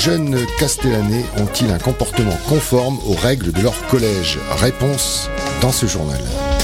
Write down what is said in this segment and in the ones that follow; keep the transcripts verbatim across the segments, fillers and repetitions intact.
jeunes Castellanais ont-ils un comportement conforme aux règles de leur collège ? Réponse dans ce journal.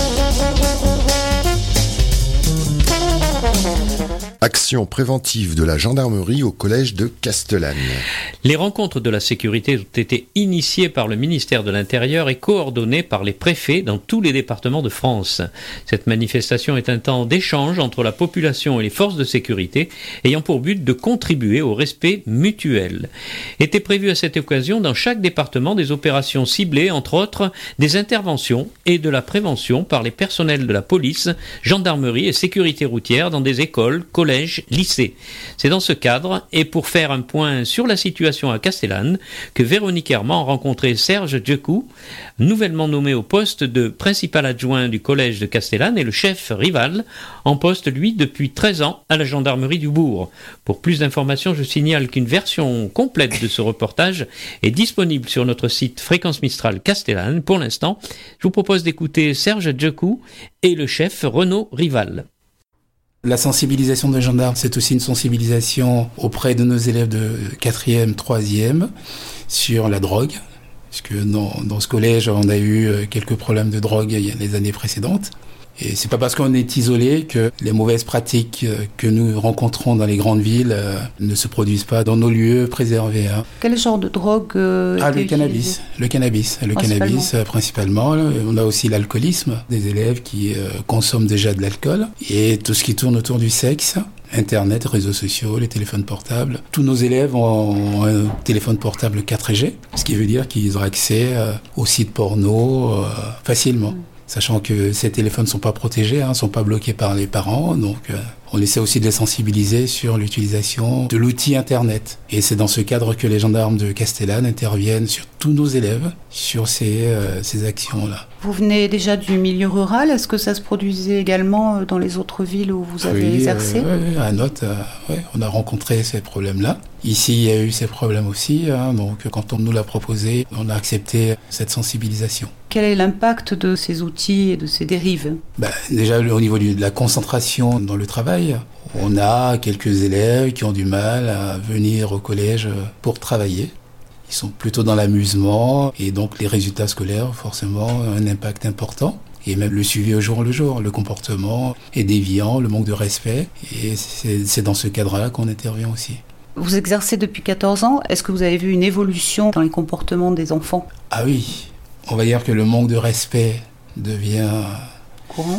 Action préventive de la gendarmerie au collège de Castellane. Les rencontres de la sécurité ont été initiées par le ministère de l'Intérieur et coordonnées par les préfets dans tous les départements de France. Cette manifestation est un temps d'échange entre la population et les forces de sécurité ayant pour but de contribuer au respect mutuel. Étaient prévues à cette occasion dans chaque département des opérations ciblées, entre autres des interventions et de la prévention par les personnels de la police, gendarmerie et sécurité routière dans des écoles, collèges, lycée. C'est dans ce cadre, et pour faire un point sur la situation à Castellane, que Véronique Herman a rencontré Serge Djecou, nouvellement nommé au poste de principal adjoint du collège de Castellane, et le chef Rival, en poste lui depuis treize ans à la gendarmerie du Bourg. Pour plus d'informations, je signale qu'une version complète de ce reportage est disponible sur notre site Fréquence Mistral Castellane. Pour l'instant, je vous propose d'écouter Serge Djecou et le chef Renaud Rival. La sensibilisation des gendarmes, c'est aussi une sensibilisation auprès de nos élèves de quatrième, troisième sur la drogue. Parce que dans, dans ce collège, on a eu quelques problèmes de drogue il y a les années précédentes. Et c'est pas parce qu'on est isolé que les mauvaises pratiques que nous rencontrons dans les grandes villes euh, ne se produisent pas dans nos lieux préservés. Hein. Quel genre de drogue euh, Ah, le cannabis, le cannabis, le cannabis euh, principalement. On a aussi l'alcoolisme, des élèves qui euh, consomment déjà de l'alcool et tout ce qui tourne autour du sexe. Internet, réseaux sociaux, les téléphones portables. Tous nos élèves ont un téléphone portable quatre G, ce qui veut dire qu'ils ont accès euh, aux sites porno euh, facilement. Mmh. Sachant que ces téléphones ne sont pas protégés, ne hein, sont pas bloqués par les parents. Donc euh, on essaie aussi de les sensibiliser sur l'utilisation de l'outil Internet. Et c'est dans ce cadre que les gendarmes de Castellane interviennent sur tous nos élèves sur ces, euh, ces actions-là. Vous venez déjà du milieu rural. Est-ce que ça se produisait également dans les autres villes où vous avez oui, exercé ? euh, Oui, à Note, euh, ouais, on a rencontré ces problèmes-là. Ici, il y a eu ces problèmes aussi. Hein, donc quand on nous l'a proposé, on a accepté cette sensibilisation. Quel est l'impact de ces outils et de ces dérives ? Ben, déjà, au niveau de la concentration dans le travail, on a quelques élèves qui ont du mal à venir au collège pour travailler. Ils sont plutôt dans l'amusement et donc les résultats scolaires, forcément, ont un impact important. Et même le suivi au jour le jour, le comportement est déviant, le manque de respect. Et c'est, c'est dans ce cadre-là qu'on intervient aussi. Vous exercez depuis quatorze ans. Est-ce que vous avez vu une évolution dans les comportements des enfants ? Ah oui, on va dire que le manque de respect devient... Courant ?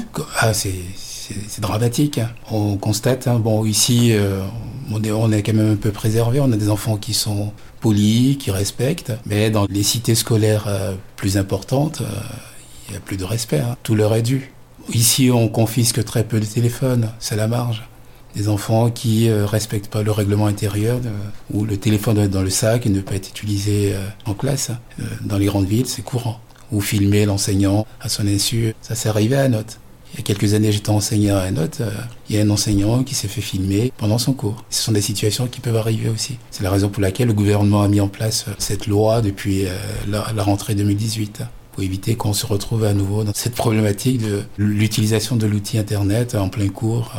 Ah, c'est, c'est, c'est dramatique. On constate, hein, bon, ici, euh, on, est, on est quand même un peu préservé. On a des enfants qui sont polis, qui respectent. Mais dans les cités scolaires euh, plus importantes, euh, il n'y a plus de respect. Hein. Tout leur est dû. Ici, on confisque très peu de téléphones. C'est la marge. Des enfants qui ne euh, respectent pas le règlement intérieur, euh, où le téléphone doit être dans le sac et ne peut être utilisé euh, en classe. Euh, dans les grandes villes, c'est courant. Ou filmer l'enseignant à son insu. Ça s'est arrivé à Note. Il y a quelques années, j'étais enseignant à Note. Euh, il y a un enseignant qui s'est fait filmer pendant son cours. Ce sont des situations qui peuvent arriver aussi. C'est la raison pour laquelle le gouvernement a mis en place cette loi depuis euh, la, la rentrée deux mille dix-huit. Pour éviter qu'on se retrouve à nouveau dans cette problématique de l'utilisation de l'outil Internet en plein cours.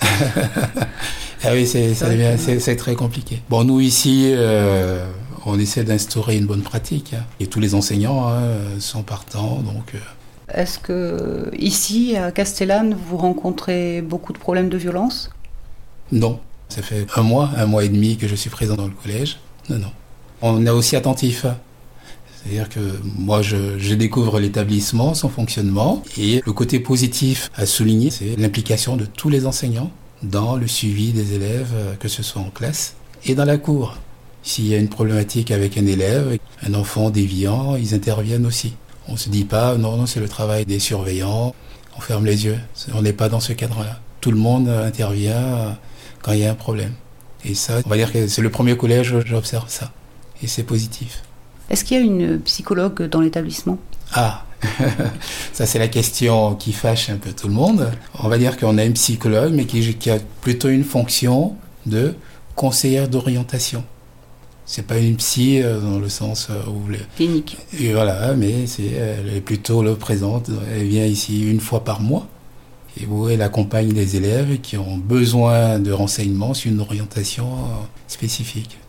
Ah oui, c'est, ça devient, c'est, c'est très compliqué. Bon, nous ici, euh, on essaie d'instaurer une bonne pratique. Hein, et tous les enseignants hein, sont partants. Donc, euh... Est-ce que ici, à Castellane, vous rencontrez beaucoup de problèmes de violence ? Non. Ça fait un mois, un mois et demi que je suis présent dans le collège. Non, non. On est aussi attentif. C'est-à-dire que moi, je, je découvre l'établissement, son fonctionnement. Et le côté positif à souligner, c'est l'implication de tous les enseignants dans le suivi des élèves, que ce soit en classe et dans la cour. S'il y a une problématique avec un élève, un enfant déviant, ils interviennent aussi. On ne se dit pas, non, non, c'est le travail des surveillants, on ferme les yeux. On n'est pas dans ce cadre-là. Tout le monde intervient quand il y a un problème. Et ça, on va dire que c'est le premier collège où j'observe ça. Et c'est positif. Est-ce qu'il y a une psychologue dans l'établissement ? Ah, ça c'est la question qui fâche un peu tout le monde. On va dire qu'on a une psychologue, mais qui, qui a plutôt une fonction de conseillère d'orientation. C'est pas une psy euh, dans le sens euh, où... Les... Clinique. Et voilà, mais c'est, elle est plutôt là, présente. Elle vient ici une fois par mois. Et où elle accompagne les élèves qui ont besoin de renseignements sur une orientation euh, spécifique.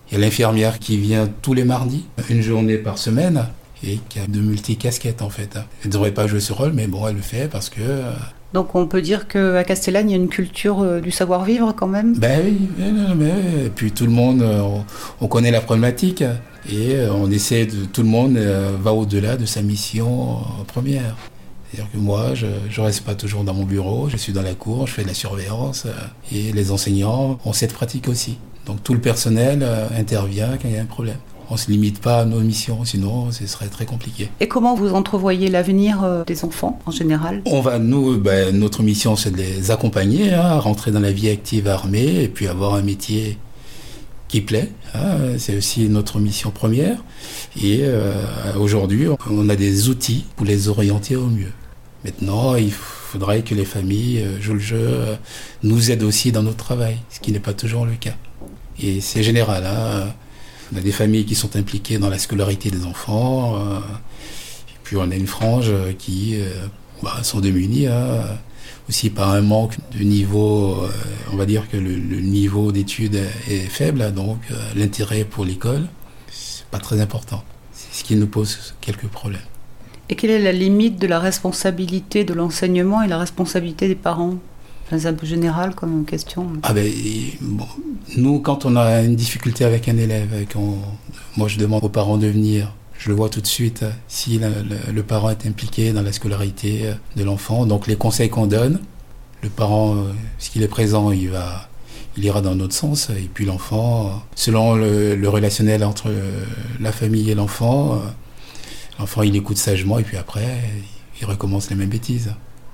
Il y a l'infirmière qui vient tous les mardis, une journée par semaine, et qui a de multicasquettes en fait. Elle ne devrait pas jouer ce rôle, mais bon, elle le fait parce que... Euh... Donc on peut dire qu'à Castellane, il y a une culture euh, du savoir-vivre quand même ? Ben oui, mais, mais, et puis tout le monde, euh, on, on connaît la problématique, et euh, on essaie de... Tout le monde euh, va au-delà de sa mission euh, première. C'est-à-dire que moi, je ne reste pas toujours dans mon bureau, je suis dans la cour, je fais de la surveillance, euh, et les enseignants ont cette pratique aussi. Donc tout le personnel euh, intervient quand il y a un problème. On ne se limite pas à nos missions, sinon ce serait très compliqué. Et comment vous entrevoyez l'avenir euh, des enfants en général ? On va, nous, ben, notre mission, c'est de les accompagner, hein, à rentrer dans la vie active armée, et puis avoir un métier qui plaît. Hein, c'est aussi notre mission première. Et euh, aujourd'hui, on a des outils pour les orienter au mieux. Maintenant, il faudrait que les familles euh, jouent le jeu, euh, nous aident aussi dans notre travail, ce qui n'est pas toujours le cas. Et c'est général. Hein. On a des familles qui sont impliquées dans la scolarité des enfants. Euh, et puis on a une frange qui euh, bah, sont démunies, hein, aussi par un manque de niveau. Euh, on va dire que le, le niveau d'études est faible, donc euh, l'intérêt pour l'école, c'est pas très important. C'est ce qui nous pose quelques problèmes. Et quelle est la limite de la responsabilité de l'enseignement et la responsabilité des parents ? Enfin, c'est un peu général comme question. Ah ben, bon, nous, quand on a une difficulté avec un élève, on, moi je demande aux parents de venir. Je le vois tout de suite si la, le, le parent est impliqué dans la scolarité de l'enfant. Donc les conseils qu'on donne, le parent, s'il est présent, il va, il ira dans notre sens. Et puis l'enfant, selon le, le relationnel entre la famille et l'enfant, l'enfant il écoute sagement et puis après, il recommence les mêmes bêtises.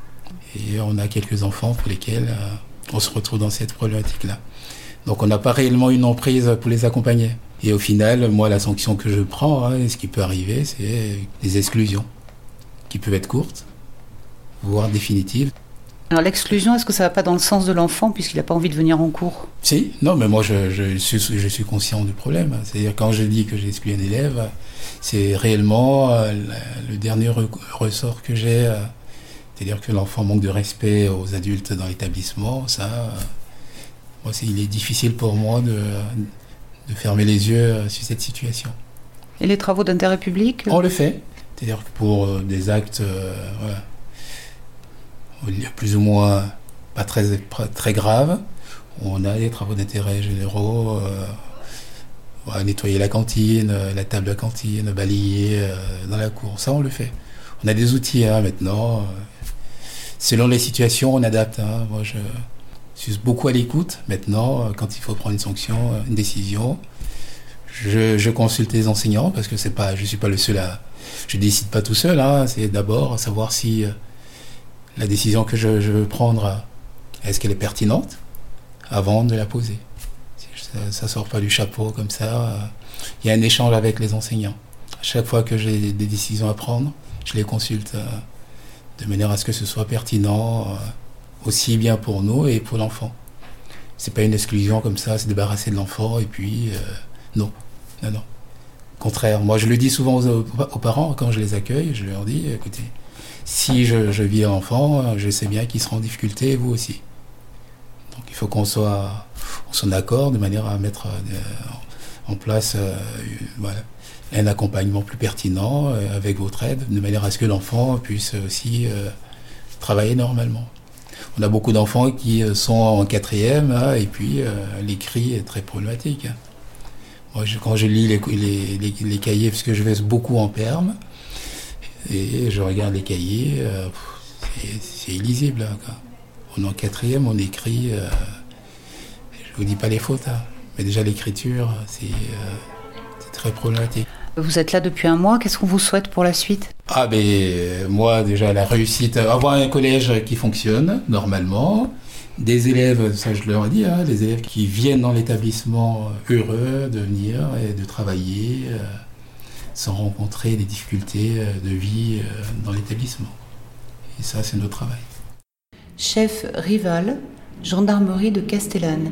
Et on a quelques enfants pour lesquels euh, on se retrouve dans cette problématique-là. Donc on n'a pas réellement une emprise pour les accompagner. Et au final, moi, la sanction que je prends, hein, ce qui peut arriver, c'est des exclusions qui peuvent être courtes, voire définitives. Alors l'exclusion, est-ce que ça ne va pas dans le sens de l'enfant puisqu'il n'a pas envie de venir en cours ? Si, non, mais moi je, je, suis, je suis conscient du problème. C'est-à-dire quand je dis que j'ai exclu un élève, c'est réellement euh, le dernier ressort que j'ai. Euh, C'est-à-dire que l'enfant manque de respect aux adultes dans l'établissement, ça, euh, moi, c'est, il est difficile pour moi de, de fermer les yeux sur cette situation. Et les travaux d'intérêt public ? On le fait. C'est-à-dire que pour euh, des actes euh, voilà, plus ou moins pas très, très graves, on a des travaux d'intérêt généraux, euh, voilà, nettoyer la cantine, la table de la cantine, balayer euh, dans la cour, ça on le fait. On a des outils hein, maintenant. Euh, Selon les situations, on adapte. Hein. Moi, je suis beaucoup à l'écoute. Maintenant, quand il faut prendre une sanction, une décision, je, je consulte les enseignants parce que c'est pas, je suis pas le seul à, je décide pas tout seul. Hein. C'est d'abord savoir si la décision que je, je veux prendre, est-ce qu'elle est pertinente avant de la poser. Ça, ça sort pas du chapeau comme ça. Il y a un échange avec les enseignants. À chaque fois que j'ai des décisions à prendre, je les consulte. De manière à ce que ce soit pertinent, euh, aussi bien pour nous et pour l'enfant. C'est pas une exclusion comme ça, se débarrasser de l'enfant et puis euh, non, non, non. Au contraire, moi je le dis souvent aux, aux parents quand je les accueille, je leur dis, écoutez, si je, je vis un enfant, je sais bien qu'il sera en difficulté et vous aussi. Donc il faut qu'on soit, on soit d'accord de manière à mettre euh, en place, euh, voilà. Un accompagnement plus pertinent euh, avec votre aide, de manière à ce que l'enfant puisse aussi euh, travailler normalement. On a beaucoup d'enfants qui euh, sont en quatrième hein, et puis euh, l'écrit est très problématique. Moi, je, quand je lis les, les, les, les cahiers, parce que je vais beaucoup en perme, et je regarde les cahiers, euh, c'est, c'est illisible. Hein, quoi. On est en quatrième, on écrit, euh, je vous dis pas les fautes, hein, mais déjà l'écriture, c'est... Euh, très problématique. Vous êtes là depuis un mois, qu'est-ce qu'on vous souhaite pour la suite ? Ah ben moi déjà la réussite, avoir un collège qui fonctionne normalement, des élèves, ça je leur ai dit, hein, des élèves qui viennent dans l'établissement heureux de venir et de travailler euh, sans rencontrer des difficultés de vie euh, dans l'établissement. Et ça c'est notre travail. Chef Rival, gendarmerie de Castellane.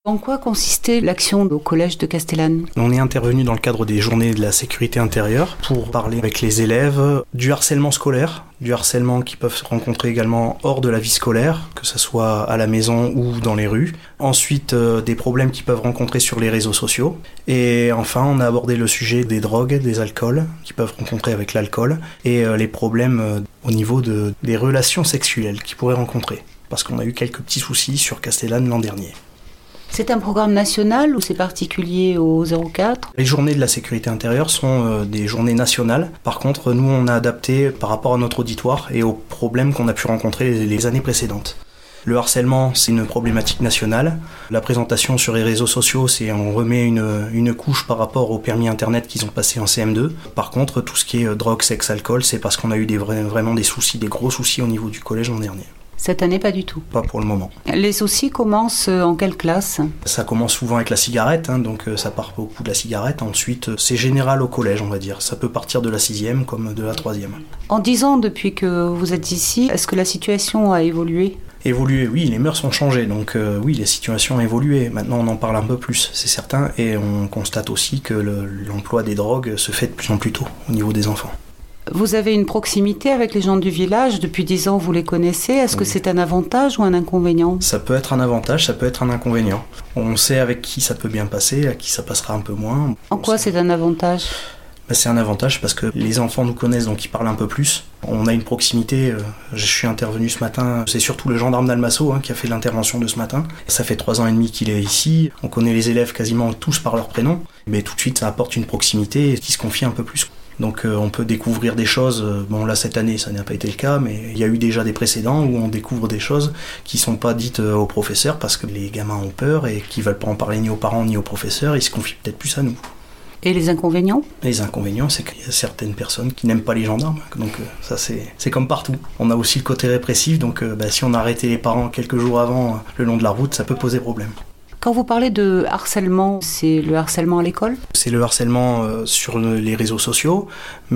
En quoi consistait l'action au collège de Castellane ? On est intervenu dans le cadre des journées de la sécurité intérieure pour parler avec les élèves du harcèlement scolaire, du harcèlement qu'ils peuvent se rencontrer également hors de la vie scolaire, que ce soit à la maison ou dans les rues. Ensuite, euh, des problèmes qu'ils peuvent rencontrer sur les réseaux sociaux. Et enfin, on a abordé le sujet des drogues, des alcools, qu'ils peuvent rencontrer avec l'alcool, et euh, les problèmes euh, au niveau de, des relations sexuelles qu'ils pourraient rencontrer. Parce qu'on a eu quelques petits soucis sur Castellane l'an dernier. C'est un programme national ou c'est particulier au zéro quatre ? Les journées de la sécurité intérieure sont euh, des journées nationales. Par contre, nous, on a adapté par rapport à notre auditoire et aux problèmes qu'on a pu rencontrer les, les années précédentes. Le harcèlement, c'est une problématique nationale. La présentation sur les réseaux sociaux, c'est on remet une, une couche par rapport au permis internet qu'ils ont passé en C M deux. Par contre, tout ce qui est drogue, sexe, alcool, c'est parce qu'on a eu des, vraiment des soucis, des gros soucis au niveau du collège l'an dernier. Cette année, pas du tout. Pas pour le moment. Les soucis commencent en quelle classe ? Ça commence souvent avec la cigarette, hein, donc ça part beaucoup de la cigarette. Ensuite, c'est général au collège, on va dire. Ça peut partir de la sixième comme de la troisième. En dix ans, depuis que vous êtes ici, est-ce que la situation a évolué ? Évolué, oui, les mœurs ont changé, donc euh, oui, les situations ont évolué. Maintenant, on en parle un peu plus, c'est certain, et on constate aussi que le, l'emploi des drogues se fait de plus en plus tôt au niveau des enfants. Vous avez une proximité avec les gens du village, depuis dix ans vous les connaissez, est-ce que c'est un avantage ou un inconvénient ? Ça peut être un avantage, ça peut être un inconvénient. On sait avec qui ça peut bien passer, à qui ça passera un peu moins. En quoi c'est un avantage ? Ben, c'est un avantage parce que les enfants nous connaissent, donc ils parlent un peu plus. On a une proximité, euh, je suis intervenu ce matin, c'est surtout le gendarme d'Almasso hein, qui a fait l'intervention de ce matin. Ça fait trois ans et demi qu'il est ici, on connaît les élèves quasiment tous par leur prénom, mais tout de suite ça apporte une proximité qui se confie un peu plus. Donc euh, on peut découvrir des choses, bon là cette année ça n'a pas été le cas, mais il y a eu déjà des précédents où on découvre des choses qui sont pas dites euh, aux professeurs parce que les gamins ont peur et qui veulent pas en parler ni aux parents ni aux professeurs, ils se confient peut-être plus à nous. Et les inconvénients ? Les inconvénients, c'est qu'il y a certaines personnes qui n'aiment pas les gendarmes, donc euh, ça c'est, c'est comme partout. On a aussi le côté répressif, donc euh, bah, si on a arrêté les parents quelques jours avant euh, le long de la route, ça peut poser problème. Quand vous parlez de harcèlement, c'est le harcèlement à l'école ? C'est le harcèlement euh, sur le, les réseaux sociaux,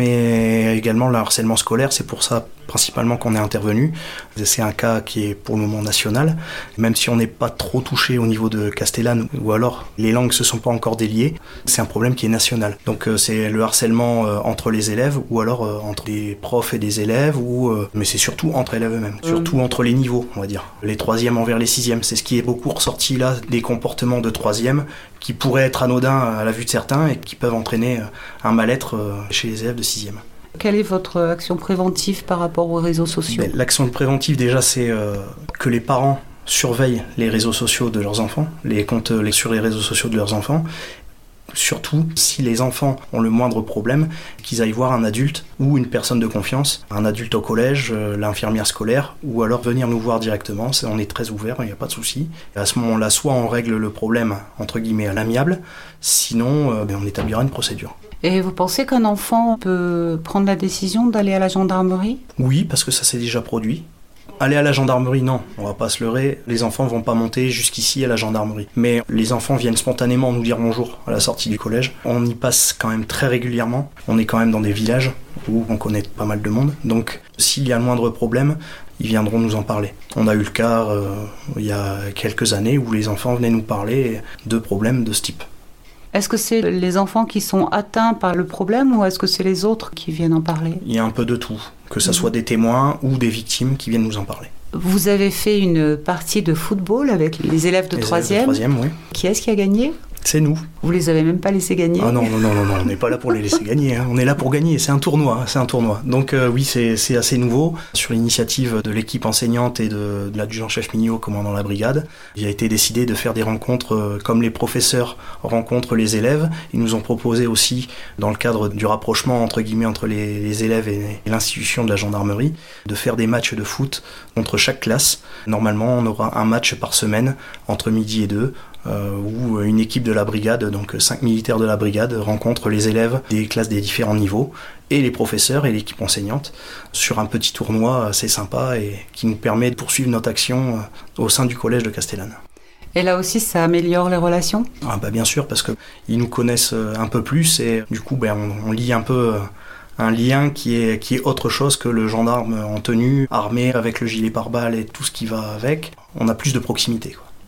mais également le harcèlement scolaire, c'est pour ça principalement qu'on est intervenu. C'est un cas qui est pour le moment national, même si on n'est pas trop touché au niveau de Castellane, ou alors les langues ne se sont pas encore déliées, c'est un problème qui est national. Donc euh, c'est le harcèlement euh, entre les élèves, ou alors euh, entre les profs et des élèves, ou, euh, mais c'est surtout entre élèves eux-mêmes, mmh. surtout entre les niveaux, on va dire. Les troisièmes envers les sixièmes, c'est ce qui est beaucoup ressorti là, des comportements de troisième, qui pourraient être anodins à la vue de certains, et qui peuvent entraîner un mal-être euh, chez les élèves de sixième. Quelle est votre action préventive par rapport aux réseaux sociaux ? L'action préventive, déjà, c'est euh, que les parents surveillent les réseaux sociaux de leurs enfants, les comptes les, sur les réseaux sociaux de leurs enfants. Surtout, si les enfants ont le moindre problème, qu'ils aillent voir un adulte ou une personne de confiance, un adulte au collège, euh, l'infirmière scolaire, ou alors venir nous voir directement. C'est, on est très ouvert, il n'y a pas de souci. Et à ce moment-là, soit on règle le problème, entre guillemets, à l'amiable, sinon euh, on établira une procédure. Et vous pensez qu'un enfant peut prendre la décision d'aller à la gendarmerie ? Oui, parce que ça s'est déjà produit. Aller à la gendarmerie, non, on va pas se leurrer, les enfants vont pas monter jusqu'ici à la gendarmerie. Mais les enfants viennent spontanément nous dire bonjour à la sortie du collège. On y passe quand même très régulièrement, on est quand même dans des villages où on connaît pas mal de monde. Donc s'il y a le moindre problème, ils viendront nous en parler. On a eu le cas euh, il y a quelques années où les enfants venaient nous parler de problèmes de ce type. Est-ce que c'est les enfants qui sont atteints par le problème ou est-ce que c'est les autres qui viennent en parler ? Il y a un peu de tout, que ce soit des témoins ou des victimes qui viennent nous en parler. Vous avez fait une partie de football avec les élèves de troisième. troisième, oui. Qui est-ce qui a gagné ? C'est nous. Vous les avez même pas laissés gagner ? Ah non, non, non, non, non, on n'est pas là pour les laisser gagner, hein. On est là pour gagner, c'est un tournoi, c'est un tournoi. Donc euh, oui, c'est, c'est assez nouveau. Sur l'initiative de l'équipe enseignante et de, de l'adjudant-chef Mignot, commandant la brigade, il a été décidé de faire des rencontres euh, comme les professeurs rencontrent les élèves. Ils nous ont proposé aussi, dans le cadre du rapprochement entre guillemets entre les, les élèves et, et l'institution de la gendarmerie, de faire des matchs de foot contre chaque classe. Normalement, on aura un match par semaine entre midi et deux. Euh, où une équipe de la brigade, donc cinq militaires de la brigade, rencontre les élèves des classes des différents niveaux et les professeurs et l'équipe enseignante sur un petit tournoi assez sympa et qui nous permet de poursuivre notre action au sein du collège de Castellane. Et là aussi, ça améliore les relations ? Ah bah bien sûr, parce qu'ils nous connaissent un peu plus et du coup ben, on, on lie un peu un lien qui est, qui est autre chose que le gendarme en tenue, armé avec le gilet pare-balles et tout ce qui va avec. On a plus de proximité, quoi.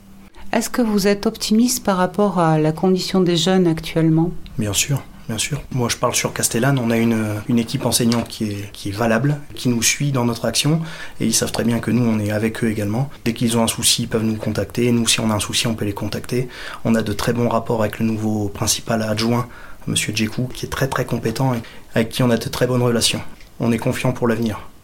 Est-ce que vous êtes optimiste par rapport à la condition des jeunes actuellement ? Bien sûr. Bien sûr. Moi, je parle sur Castellane. On a une, une équipe enseignante qui est, qui est valable, qui nous suit dans notre action. Et ils savent très bien que nous, on est avec eux également. Dès qu'ils ont un souci, ils peuvent nous contacter. Nous, si on a un souci, on peut les contacter. On a de très bons rapports avec le nouveau principal adjoint, M. Djekou, qui est très très compétent et avec qui on a de très bonnes relations. On est confiant pour l'avenir.